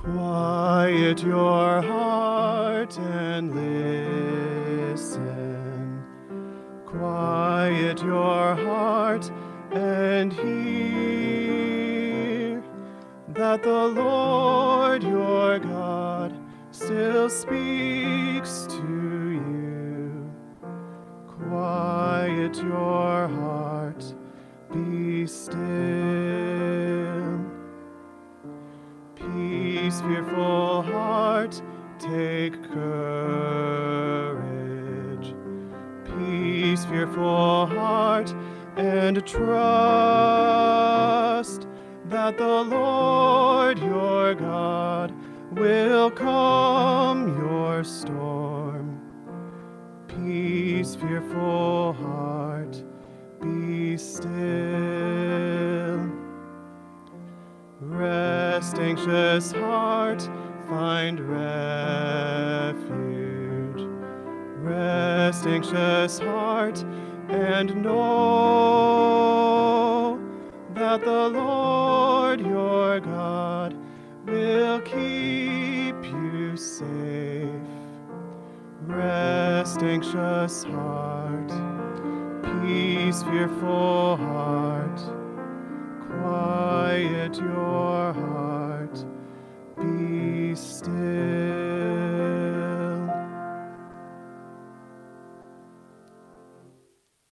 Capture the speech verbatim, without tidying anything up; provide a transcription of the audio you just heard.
Quiet your heart and listen. Quiet your heart and hear that the Lord your God still speaks to you. Quiet your heart, be still. Peace, fearful heart, take courage. Peace, fearful heart, and trust that the Lord your God will calm your storm. Peace, fearful heart, be still. Rest, anxious heart, find refuge. Rest, anxious heart, and know that the Lord your God will keep you safe. Rest, anxious heart, peace, fearful heart. Quiet your heart, be still.